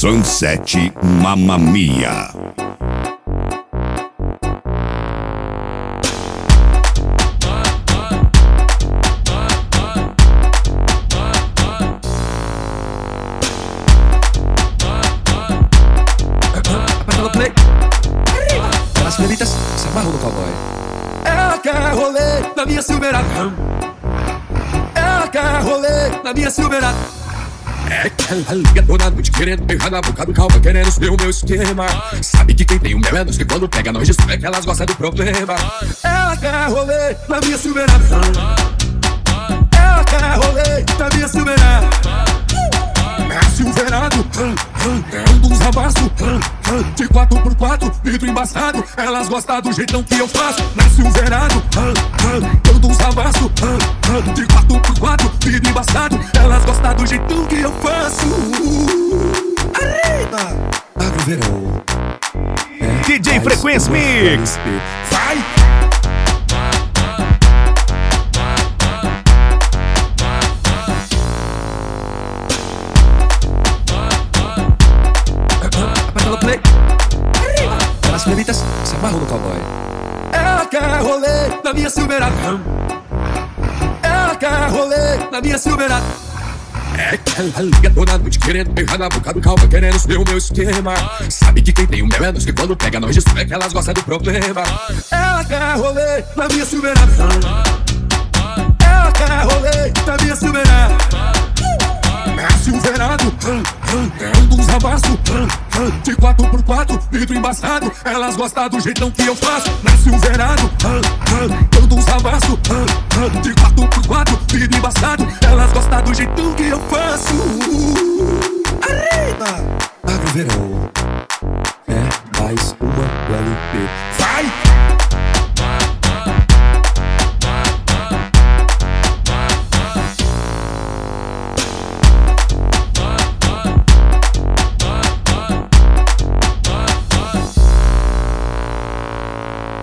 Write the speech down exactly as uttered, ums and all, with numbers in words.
Sunset Mamma Mia. Aperta no play. As feridas se amarram no cowboy. Ela quer rolê na minha Silverado. Ela quer rolê na minha Silverado. É que ela liga toda noite querendo beijar na boca do calma, querendo ser o meu esquema. Sabe que quem tem o mel é nós, que quando pega nós destrói, que elas gostam do problema. Ela quer rolê na minha Silverado. Ela quer rolê na minha Silverado. É Silverado, é um dos amassos, de quatro por quatro, vidro embaçado. Elas gostam do jeitão que eu faço. Na Silverado, eu dos amassos, de quatro por quatro, vidro embaçado. Elas gostam do jeitão que eu faço. Arriba! Agroverão. É, D J Frequência Mix. Vai! Play. As feridas se amarram no cowboy. Ela quer rolê na minha Silverado. Ela quer rolê na minha Silverado. É que ela liga toda noite querendo beijar na boca do calma, querendo ser o meu esquema. Sabe que quem tem o mel é nós, que quando pega nós destrói, que elas gostam do problema. Ela quer rolê na minha Silverado. Ela quer rolê na minha Silverado. É Silverado, é um dos amassos, de quatro por quatro, vidro embaçado. Elas gostam do jeitão que eu faço. Na Silverado, eu dos amassos, de quatro por quatro, vidro embaçado. Elas gostam do jeitão que eu faço. Arriba! Agroverão. É mais uma L P. Vai!